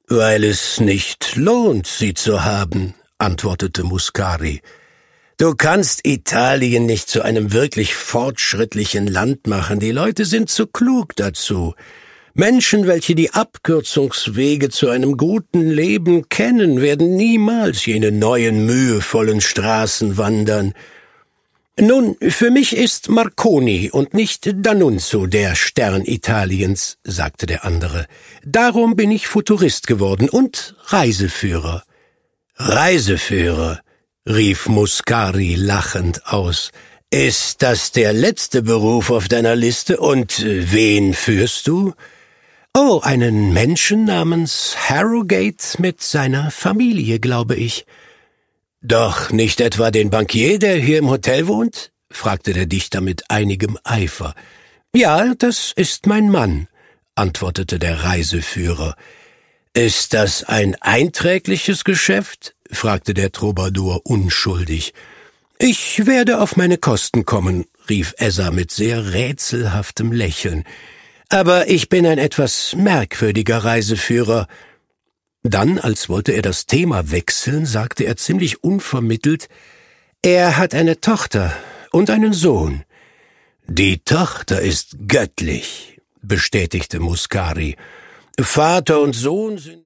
»Weil es nicht lohnt, sie zu haben«, antwortete Muscari. »Du kannst Italien nicht zu einem wirklich fortschrittlichen Land machen. Die Leute sind zu klug dazu. Menschen, welche die Abkürzungswege zu einem guten Leben kennen, werden niemals jene neuen, mühevollen Straßen wandern. Nun, für mich ist Marconi und nicht D'Annunzio der Stern Italiens«, sagte der andere. »Darum bin ich Futurist geworden und Reiseführer.« »Reiseführer«, rief Muscari lachend aus. »Ist das der letzte Beruf auf deiner Liste? Und wen führst du?« »Oh, einen Menschen namens Harrogate mit seiner Familie, glaube ich.« »Doch nicht etwa den Bankier, der hier im Hotel wohnt?« fragte der Dichter mit einigem Eifer. »Ja, das ist mein Mann«, antwortete der Reiseführer. »Ist das ein einträgliches Geschäft?« fragte der Troubadour unschuldig. »Ich werde auf meine Kosten kommen«, rief Ezza mit sehr rätselhaftem Lächeln. »Aber ich bin ein etwas merkwürdiger Reiseführer.« Dann, als wollte er das Thema wechseln, sagte er ziemlich unvermittelt, »Er hat eine Tochter und einen Sohn.« »Die Tochter ist göttlich«, bestätigte Muscari. »Vater und Sohn sind